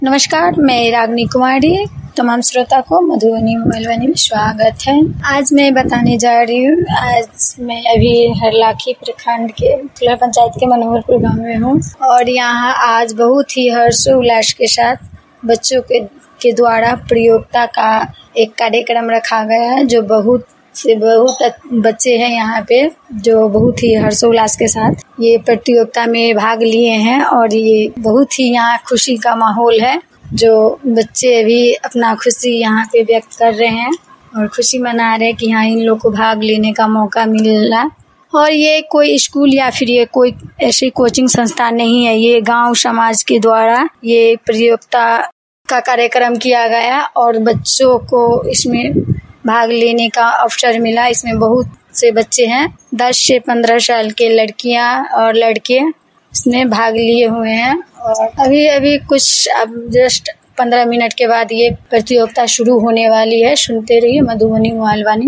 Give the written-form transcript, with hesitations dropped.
नमस्कार, मैं रागनी कुमारी। तमाम श्रोता को मधुबनी मोबाइल वाणी में स्वागत है। आज मैं बताने जा रही हूँ। आज मैं अभी हरलाखी प्रखंड के तुलर पंचायत के मनोहरपुर गांव में हूँ और यहाँ आज बहुत ही हर्षोल्लास के साथ बच्चों के द्वारा प्रतियोगिता का एक कार्यक्रम रखा गया है। जो बहुत बच्चे हैं यहाँ पे जो बहुत ही हर्षोल्लास के साथ ये प्रतियोगिता में भाग लिए हैं और ये बहुत ही यहाँ खुशी का माहौल है। जो बच्चे अभी अपना खुशी यहाँ पे व्यक्त कर रहे हैं और खुशी मना रहे हैं कि यहाँ इन लोग को भाग लेने का मौका मिला। और ये कोई स्कूल या फिर ये कोई ऐसी कोचिंग संस्थान नहीं है, ये गांव समाज के द्वारा ये प्रतियोगिता का कार्यक्रम किया गया और बच्चों को इसमें भाग लेने का अवसर मिला। इसमें बहुत से बच्चे हैं, 10 से 15 साल के लड़कियां और लड़के इसमें भाग लिए हुए हैं और अभी कुछ अब जस्ट 15 मिनट के बाद ये प्रतियोगिता शुरू होने वाली है। सुनते रहिए मधुबनी मोबाइल वाणी।